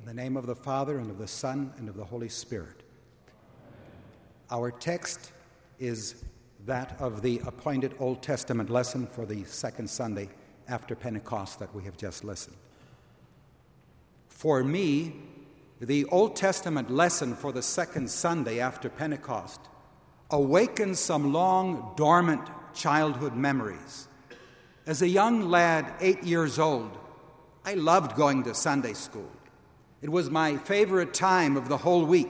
In the name of the Father, and of the Son, and of the Holy Spirit. Our text is that of the appointed Old Testament lesson for the second Sunday after Pentecost that we have just listened. For me, the Old Testament lesson for the second Sunday after Pentecost awakens some long dormant childhood memories. As a young lad, 8 years old, I loved going to Sunday school. It was my favorite time of the whole week.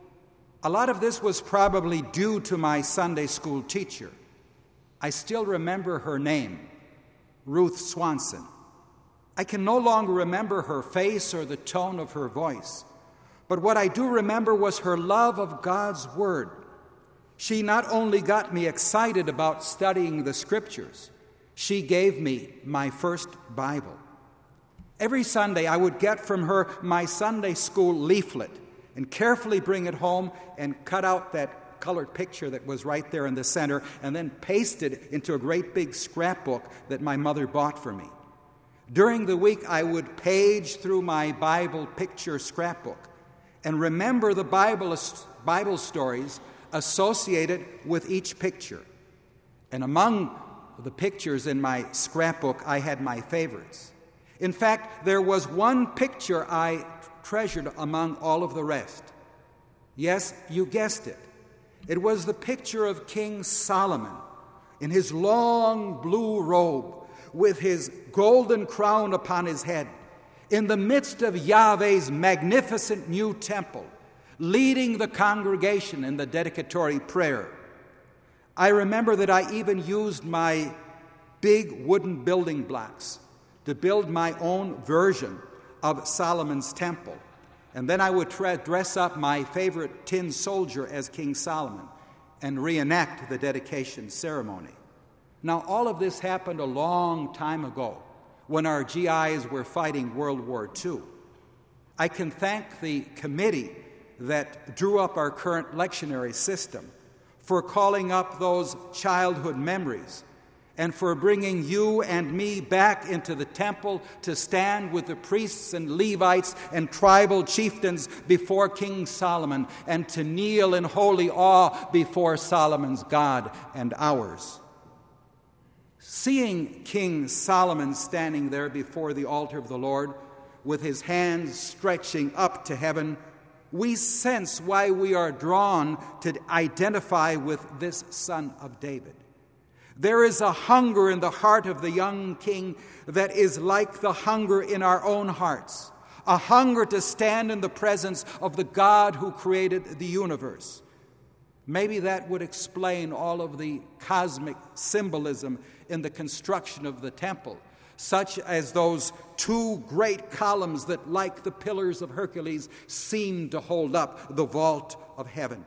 A lot of this was probably due to my Sunday school teacher. I still remember her name, Ruth Swanson. I can no longer remember her face or the tone of her voice, but what I do remember was her love of God's Word. She not only got me excited about studying the Scriptures, she gave me my first Bible. Every Sunday I would get from her my Sunday school leaflet and carefully bring it home and cut out that colored picture that was right there in the center and then paste it into a great big scrapbook that my mother bought for me. During the week I would page through my Bible picture scrapbook and remember the Bible stories associated with each picture. And among the pictures in my scrapbook, I had my favorites. In fact, there was one picture I treasured among all of the rest. Yes, you guessed it. It was the picture of King Solomon in his long blue robe with his golden crown upon his head in the midst of Yahweh's magnificent new temple, leading the congregation in the dedicatory prayer. I remember that I even used my big wooden building blocks to build my own version of Solomon's temple. And then I would dress up my favorite tin soldier as King Solomon and reenact the dedication ceremony. Now, all of this happened a long time ago when our GIs were fighting World War II. I can thank the committee that drew up our current lectionary system for calling up those childhood memories and for bringing you and me back into the temple to stand with the priests and Levites and tribal chieftains before King Solomon and to kneel in holy awe before Solomon's God and ours. Seeing King Solomon standing there before the altar of the Lord with his hands stretching up to heaven, we sense why we are drawn to identify with this son of David. There is a hunger in the heart of the young king that is like the hunger in our own hearts, a hunger to stand in the presence of the God who created the universe. Maybe that would explain all of the cosmic symbolism in the construction of the temple, such as those two great columns that, like the pillars of Hercules, seem to hold up the vault of heaven.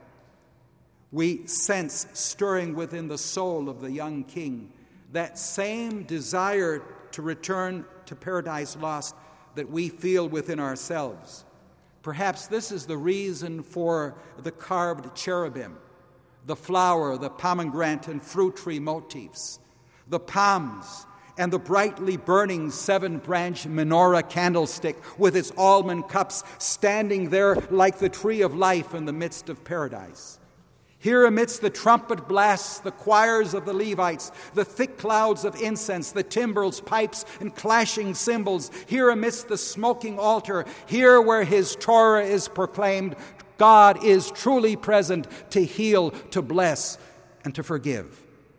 We sense stirring within the soul of the young king that same desire to return to paradise lost that we feel within ourselves. Perhaps this is the reason for the carved cherubim, the flower, the pomegranate and fruit tree motifs, the palms, and the brightly burning 7-branch menorah candlestick with its almond cups standing there like the tree of life in the midst of paradise. Here amidst the trumpet blasts, the choirs of the Levites, the thick clouds of incense, the timbrels, pipes, and clashing cymbals, here amidst the smoking altar, here where his Torah is proclaimed, God is truly present to heal, to bless, and to forgive.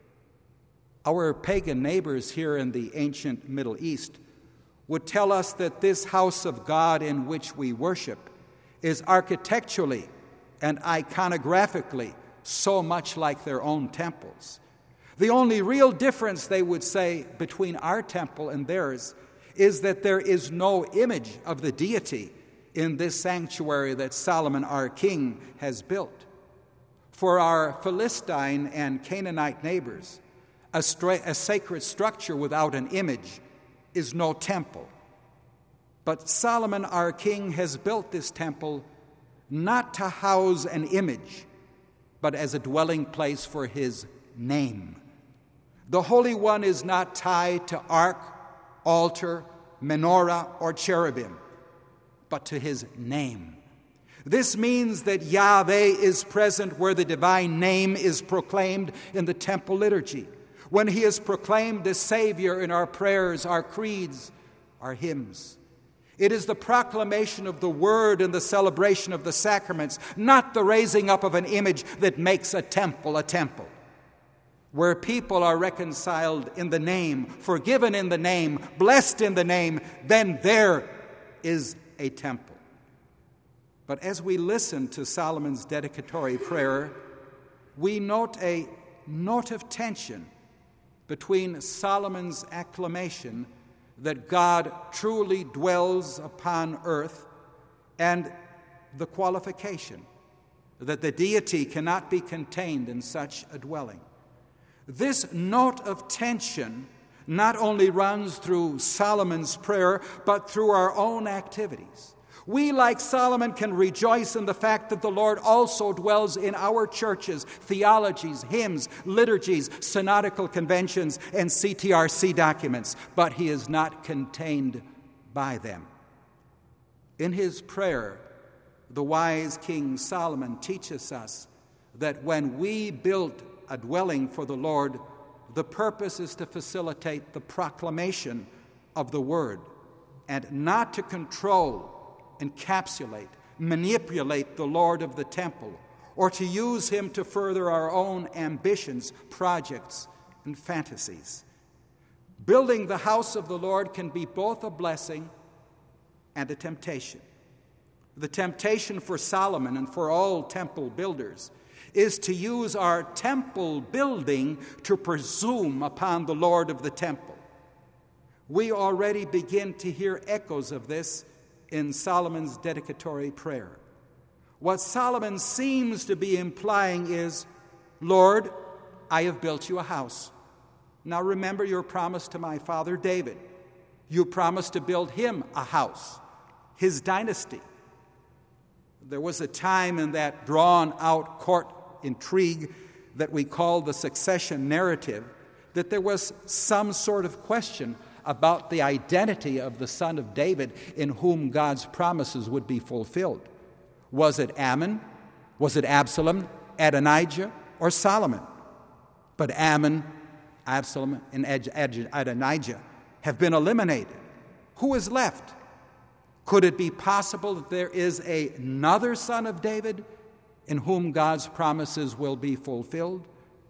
Our pagan neighbors here in the ancient Middle East would tell us that this house of God in which we worship is architecturally and iconographically so much like their own temples. The only real difference, they would say, between our temple and theirs is that there is no image of the deity in this sanctuary that Solomon, our king, has built. For our Philistine and Canaanite neighbors, a sacred structure without an image is no temple. But Solomon, our king, has built this temple not to house an image, but as a dwelling place for his name. The Holy One is not tied to ark, altar, menorah, or cherubim, but to his name. This means that Yahweh is present where the divine name is proclaimed in the temple liturgy, when he is proclaimed as Savior in our prayers, our creeds, our hymns. It is the proclamation of the Word and the celebration of the sacraments, not the raising up of an image that makes a temple. Where people are reconciled in the name, forgiven in the name, blessed in the name, then there is a temple. But as we listen to Solomon's dedicatory prayer, we note a note of tension between Solomon's acclamation that God truly dwells upon earth and the qualification that the deity cannot be contained in such a dwelling. This note of tension not only runs through Solomon's prayer, but through our own activities. We, like Solomon, can rejoice in the fact that the Lord also dwells in our churches, theologies, hymns, liturgies, synodical conventions, and CTRC documents, but he is not contained by them. In his prayer, the wise King Solomon teaches us that when we build a dwelling for the Lord, the purpose is to facilitate the proclamation of the Word and not to control, encapsulate, manipulate the Lord of the temple, or to use him to further our own ambitions, projects, and fantasies. Building the house of the Lord can be both a blessing and a temptation. The temptation for Solomon and for all temple builders is to use our temple building to presume upon the Lord of the temple. We already begin to hear echoes of this in Solomon's dedicatory prayer. What Solomon seems to be implying is, Lord, I have built you a house. Now remember your promise to my father David. You promised to build him a house, his dynasty. There was a time in that drawn-out court intrigue that we call the succession narrative that there was some sort of question about the identity of the son of David in whom God's promises would be fulfilled. Was it Ammon? Was it Absalom, Adonijah, or Solomon? But Ammon, Absalom, and Adonijah have been eliminated. Who is left? Could it be possible that there is another son of David in whom God's promises will be fulfilled?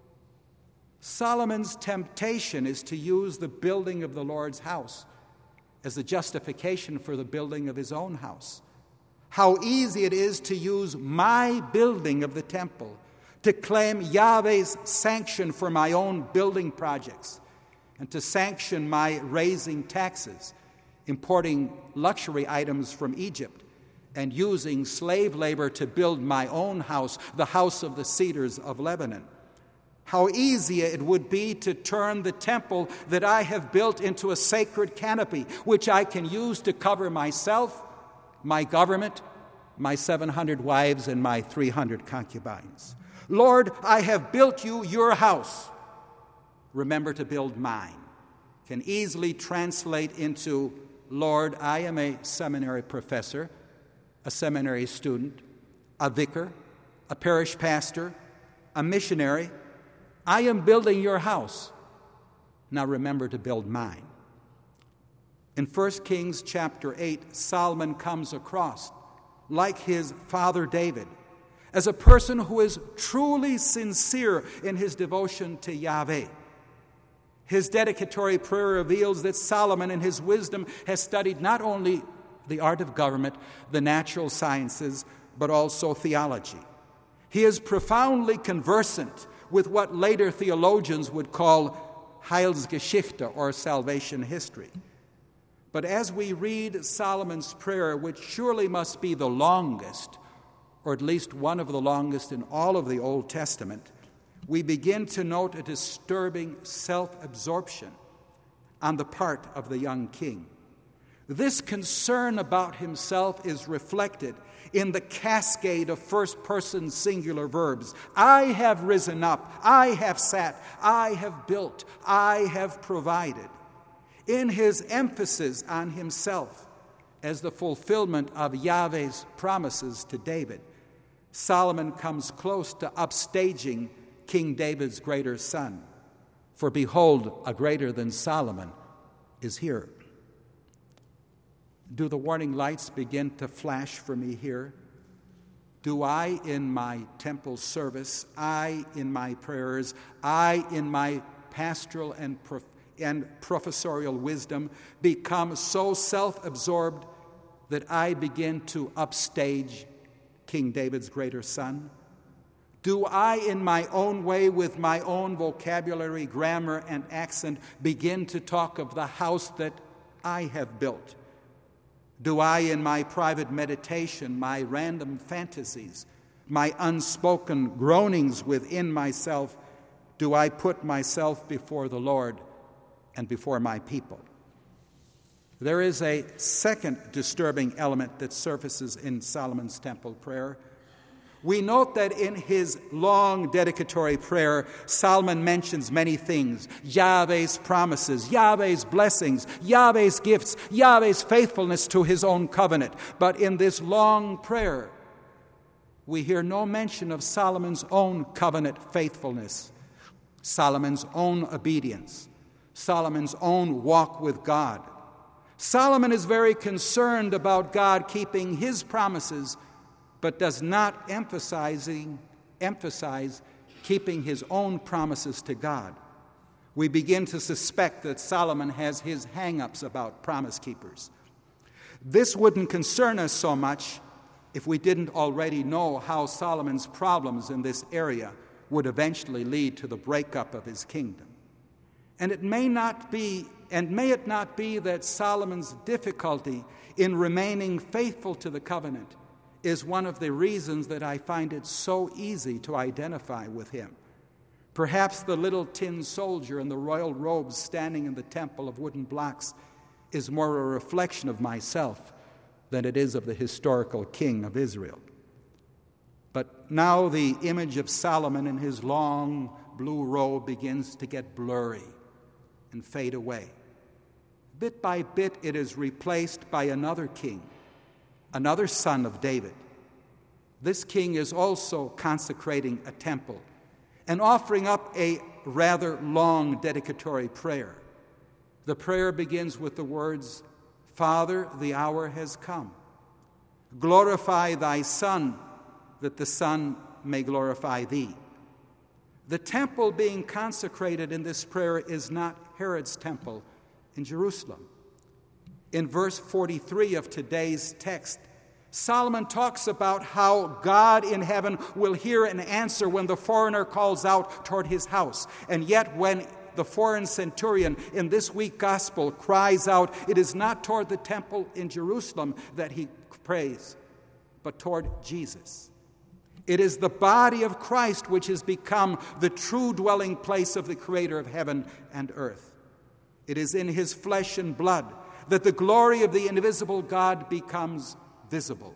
Solomon's temptation is to use the building of the Lord's house as a justification for the building of his own house. How easy it is to use my building of the temple to claim Yahweh's sanction for my own building projects and to sanction my raising taxes, importing luxury items from Egypt, and using slave labor to build my own house, the house of the cedars of Lebanon. How easy it would be to turn the temple that I have built into a sacred canopy, which I can use to cover myself, my government, my 700 wives, and my 300 concubines. Lord, I have built you your house. Remember to build mine. Can easily translate into, Lord, I am a seminary professor, a seminary student, a vicar, a parish pastor, a missionary. I am building your house. Now remember to build mine. In 1 Kings chapter 8, Solomon comes across, like his father David, as a person who is truly sincere in his devotion to Yahweh. His dedicatory prayer reveals that Solomon in his wisdom has studied not only the art of government, the natural sciences, but also theology. He is profoundly conversant with what later theologians would call Heilsgeschichte, or salvation history. But as we read Solomon's prayer, which surely must be the longest, or at least one of the longest in all of the Old Testament, we begin to note a disturbing self-absorption on the part of the young king. This concern about himself is reflected in the cascade of first-person singular verbs. I have risen up, I have sat, I have built, I have provided. In his emphasis on himself, as the fulfillment of Yahweh's promises to David, Solomon comes close to upstaging King David's greater son. For behold, a greater than Solomon is here. Do the warning lights begin to flash for me here? Do I, in my temple service, I, in my prayers, I, in my pastoral and professorial wisdom, become so self-absorbed that I begin to upstage King David's greater son? Do I, in my own way, with my own vocabulary, grammar, and accent, begin to talk of the house that I have built? Do I, in my private meditation, my random fantasies, my unspoken groanings within myself, do I put myself before the Lord and before my people? There is a second disturbing element that surfaces in Solomon's temple prayer. We note that in his long dedicatory prayer, Solomon mentions many things: Yahweh's promises, Yahweh's blessings, Yahweh's gifts, Yahweh's faithfulness to his own covenant. But in this long prayer, we hear no mention of Solomon's own covenant faithfulness, Solomon's own obedience, Solomon's own walk with God. Solomon is very concerned about God keeping his promises, but does not emphasize keeping his own promises to God. We begin to suspect that Solomon has his hang-ups about promise keepers. This wouldn't concern us so much if we didn't already know how Solomon's problems in this area would eventually lead to the breakup of his kingdom. And may it not be that Solomon's difficulty in remaining faithful to the covenant is one of the reasons that I find it so easy to identify with him. Perhaps the little tin soldier in the royal robes standing in the temple of wooden blocks is more a reflection of myself than it is of the historical king of Israel. But now the image of Solomon in his long blue robe begins to get blurry and fade away. Bit by bit, it is replaced by another king, another son of David. This king is also consecrating a temple and offering up a rather long dedicatory prayer. The prayer begins with the words, "Father, the hour has come. Glorify thy Son, that the Son may glorify thee." The temple being consecrated in this prayer is not Herod's temple in Jerusalem. In verse 43 of today's text, Solomon talks about how God in heaven will hear and answer when the foreigner calls out toward his house. And yet when the foreign centurion in this week's gospel cries out, it is not toward the temple in Jerusalem that he prays, but toward Jesus. It is the body of Christ which has become the true dwelling place of the Creator of heaven and earth. It is in his flesh and blood that the glory of the invisible God becomes visible.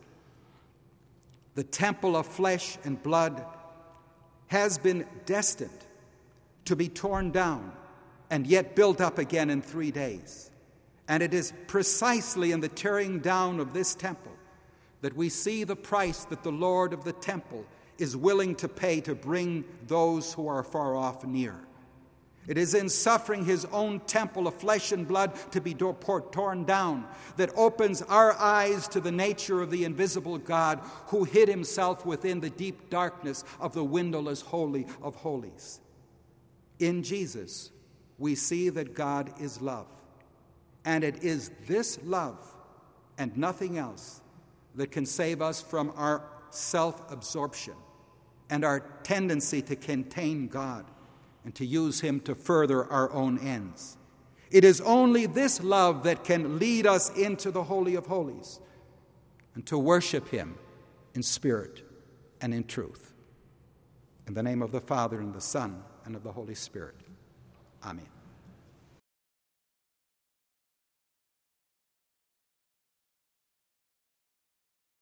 The temple of flesh and blood has been destined to be torn down and yet built up again in 3 days. And it is precisely in the tearing down of this temple that we see the price that the Lord of the temple is willing to pay to bring those who are far off near. It is in suffering his own temple of flesh and blood to be torn down that opens our eyes to the nature of the invisible God who hid himself within the deep darkness of the windowless Holy of Holies. In Jesus, we see that God is love. And it is this love and nothing else that can save us from our self-absorption and our tendency to contain God and to use him to further our own ends. It is only this love that can lead us into the Holy of Holies and to worship him in spirit and in truth. In the name of the Father, and the Son, and of the Holy Spirit. Amen.